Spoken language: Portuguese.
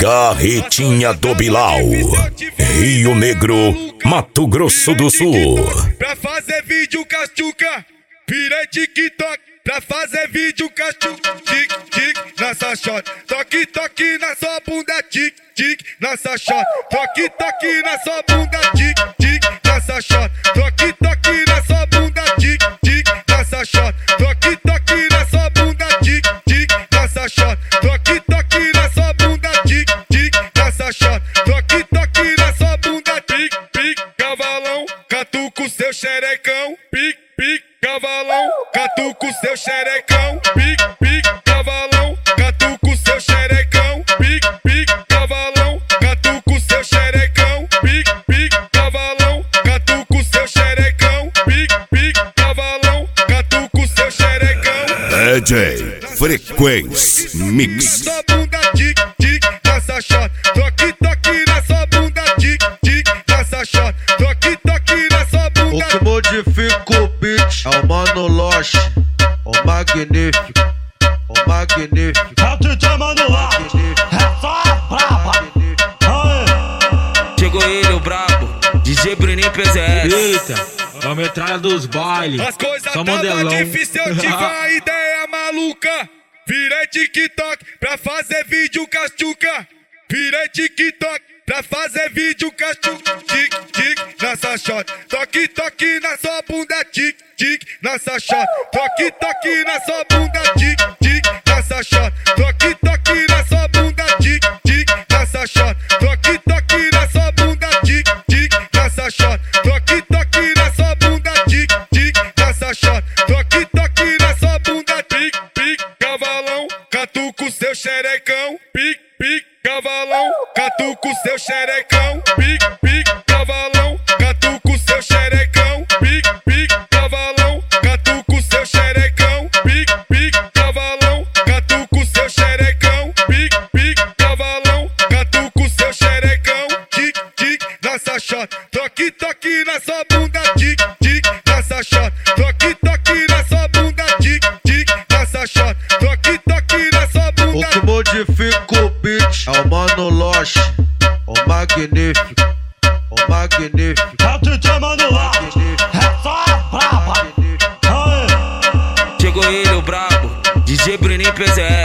Carretinha do Bilal, Rio Negro, Mato Grosso do Sul. Pra fazer vídeo cachuca, virei TikTok. Pra fazer vídeo cachuca, tic, tic, nessa shot. Toque, toque na sua bunda, tic, tic, nessa shot. Toque, toque na sua bunda, tic, tic, nessa shot. Toque, toque na sua bunda, tic, tic, nessa shot. Toque, toque na sua bunda, tic, tic, nessa shot. Toque, toque na sua bunda, tic, tic, nessa shot. Toque, toque na sua bunda, tic, pic, cavalão, catuca o seu xerecão, pic, pic, cavalão, catuca o seu xerecão, pic, pic, cavalão, catuca o seu xerecão, pic, pic, cavalão, catuca o seu xerecão, pic, pic, cavalão, catuca o seu xerecão, pic, pic, cavalão, catuca o seu xerecão. DJ Frequência Mix. Sua bunda tic, tic, nessa shot. Toque, toque na sua bunda, tic, tic, nessa shot. Toque, toque na sua bunda. O que modifica o beat é o Mano Loche, o magnífico, o magnífico. É o DJ Mano Loche, é só braba. Chegou ele, o brabo, DJ Bruninho PZS. Eita, a metralha dos bailes. As coisas só tava modelão. difícil, eu tive uma ideia maluca. Virei TikTok pra fazer vídeo cachuca. Virei TikTok pra fazer vídeo cachuca. Tic, tic, nessa shot. Toque, toque na sua bunda, tic, tic, nessa shot. Toque, toque na sua bunda, tic, tic, nessa shot. Toque, toque na sua bunda, tic, tic, nessa shot. Toque, toque na sua bunda, tic, tic, nessa shot. Toque, toque na sua bunda, tic, tic, nessa shot. Toque, toque na sua bunda, tic, pic, cavalão, catuca o seu xerecão, pic, pic, cavalão, catuca o seu xerecão, pic, pic, cavalão, catuca o seu xerecão, pic, pic, cavalão, catuca o seu xerecão, pic, pic, cavalão, catuca o seu xerecão, pic, pic, cavalão, catuca o seu xerecão, tic, tic, nessa shot. Toque, toque na sua bunda, tic, tic, nessa shot. Toque, toque na sua bunda, tic, tic, nessa shot. Toque, toque na sua bunda. O que modifica o beat é o Mano Loche, o magnífico, o magnífico. É o DJ Mano Loche, é só braba. Chegou ele, o brabo, DJ Bruninho PZS.